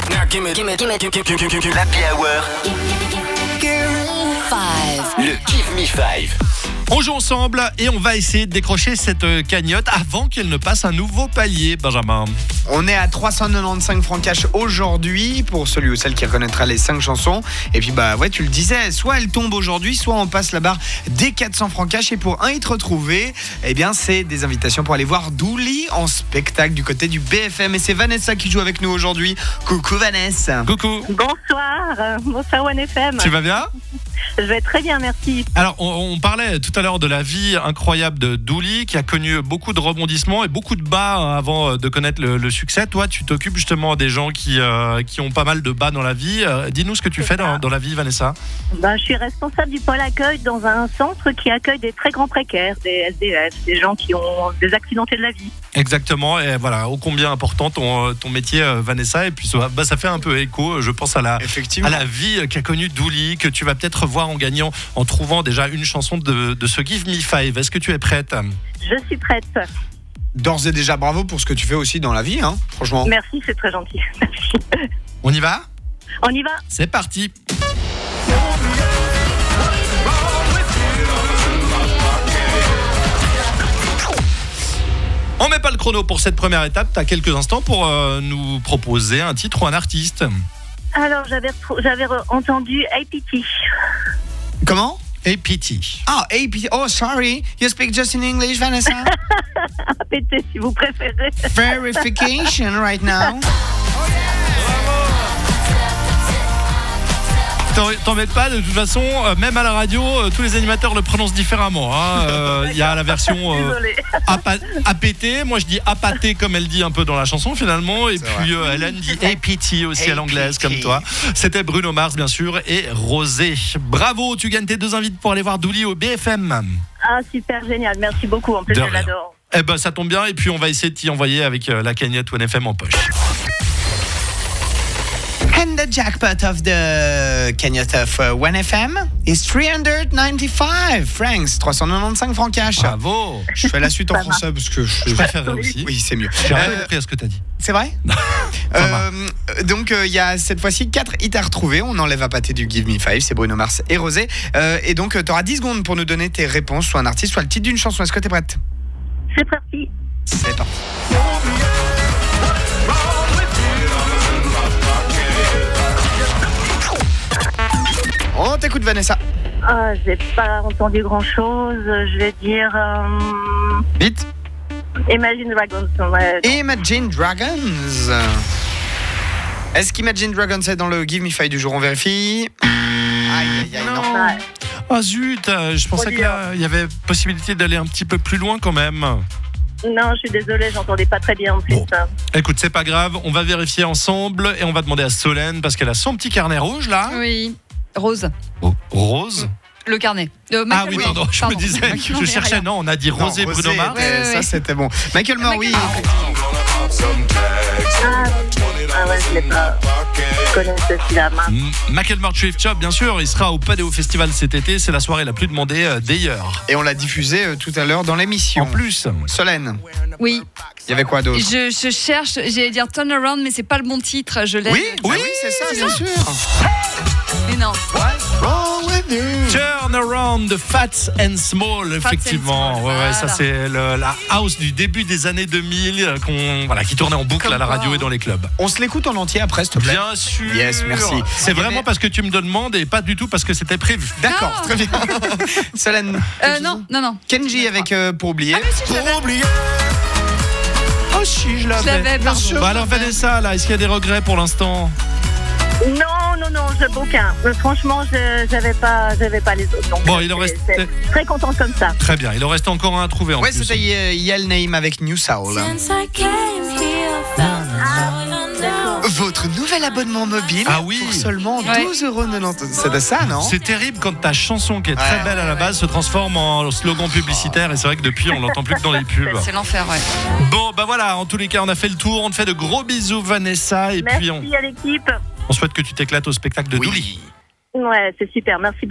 L'Happy Hour. Le Give Me 5. On joue ensemble et on va essayer de décrocher cette cagnotte avant qu'elle ne passe un nouveau palier, Benjamin. On est à 395 francs cash aujourd'hui pour celui ou celle qui reconnaîtra les 5 chansons. Et puis tu le disais, soit elle tombe aujourd'hui, soit on passe la barre des 400 francs cash. Et pour un hit retrouvé, c'est des invitations pour aller voir Dooley en spectacle du côté du BFM. Et c'est Vanessa qui joue avec nous aujourd'hui. Coucou Vanessa. Coucou. Bonsoir One FM. Tu vas bien ? Je vais très bien, merci. Alors, on parlait tout à l'heure de la vie incroyable de Dooley, qui a connu beaucoup de rebondissements et beaucoup de bas avant de connaître le succès. Toi, tu t'occupes justement des gens qui ont pas mal de bas dans la vie. Dis-nous ce que tu fais dans la vie, Vanessa. Je suis responsable du pôle accueil dans un centre qui accueille des très grands précaires, des SDF, des gens qui ont des accidentés de la vie. Exactement, et voilà, ô combien important ton métier, Vanessa. Et puis ça fait un peu écho, je pense, à la vie qu'a connue Dooley, que tu vas peut-être voir en gagnant, en trouvant déjà une chanson de ce Give Me 5. Est-ce que tu es prête ? Je suis prête. D'ores et déjà, bravo pour ce que tu fais aussi dans la vie, franchement. Merci, c'est très gentil. Merci. On y va ? On y va. C'est parti. On met pas le chrono pour cette première étape. Tu as quelques instants pour nous proposer un titre ou un artiste. Alors, j'avais entendu APT. Comment ? APT. Ah, APT. Oh, sorry. You speak just in English, Vanessa? APT, si vous préférez. Verification right now. T'embête pas, de toute façon, même à la radio, tous les animateurs le prononcent différemment. Il y a la version APT, moi je dis APT comme elle dit un peu dans la chanson finalement, et c'est puis Hélène dit APT aussi à l'anglaise comme toi. C'était Bruno Mars bien sûr et Rosé. Bravo, tu gagnes tes 2 invites pour aller voir Dooley au BFM. Ah super, génial, merci beaucoup, en plus je l'adore. Ça tombe bien et puis on va essayer de t'y envoyer avec la cagnotte One FM en poche. And the jackpot of the cagnotte of One FM is 395 francs, 395 francs cash. Bravo. Je fais la suite en français parce que je préférerais aussi. Oui, c'est mieux. J'ai rien compris à ce que tu as dit. C'est vrai? Donc il y a cette fois-ci 4 hits à retrouver. On enlève à pâté du Give Me 5, c'est Bruno Mars et Rosé. Et donc tu auras 10 secondes pour nous donner tes réponses, soit un artiste, soit le titre d'une chanson. Est-ce que tu es prête? C'est parti. C'est parti. On t'écoute, Vanessa. J'ai pas entendu grand-chose. Je vais dire... Vite. Imagine Dragons. Ouais. Imagine Dragons. Est-ce qu'Imagine Dragons est dans le Give Me 5 du jour? On vérifie. Aïe, non. Ouais. Oh zut, je pensais qu'il y avait possibilité d'aller un petit peu plus loin quand même. Non, je suis désolée, j'entendais pas très bien en plus. Bon. Écoute, c'est pas grave, on va vérifier ensemble et on va demander à Solène parce qu'elle a son petit carnet rouge là. Oui, Rose. Oh, Rose. Le carnet. Oui, pardon, je me disais, je cherchais, non, on a dit Rosé, Bruno Mars. Ça c'était bon. Michael Moore, oui. Je l'ai pas. Je connais celui-là. Macklemore Thrift Shop, bien sûr, il sera au Padeo Festival cet été. C'est la soirée la plus demandée d'ailleurs. Et on l'a diffusé tout à l'heure dans l'émission. En plus, Solène. Oui. Il y avait quoi d'autre? Je cherche, j'allais dire Turn Around, mais c'est pas le bon titre, je l'ai. Oui, c'est ça, bien sûr. Mais non. Turn Around de Fats and Small, effectivement. Voilà. Ça c'est la house du début des années 2000 qui tournait en boucle à la radio et dans les clubs. On se l'écoute en entier après, s'il te plaît. Bien sûr. Yes, merci. C'est vraiment parce que tu me demandes et pas du tout parce que c'était prévu. D'accord, très bien. Solène. Non. Kenji avec Pour oublier. Ah mais si, je l'avais. Pour oublier. Oh si, je l'avais. Bien sûr. Alors Vanessa, là, est-ce qu'il y a des regrets pour l'instant? Non, j'ai aucun. Franchement, j'avais pas les autres. Donc Bon, il en reste. Très contente comme ça. Très bien, il en reste encore un à trouver en plus. C'était Yel Naïm avec New Soul. Votre nouvel abonnement mobile pour seulement 12,90€. C'est de ça, non? C'est terrible quand ta chanson qui est très belle à la base se transforme en slogan publicitaire et c'est vrai que depuis on l'entend plus que dans les pubs. C'est l'enfer, ouais. Bon, voilà, en tous les cas on a fait le tour, on te fait de gros bisous Vanessa et merci puis à l'équipe. on souhaite que tu t'éclates au spectacle de Dooley. Ouais, c'est super, merci.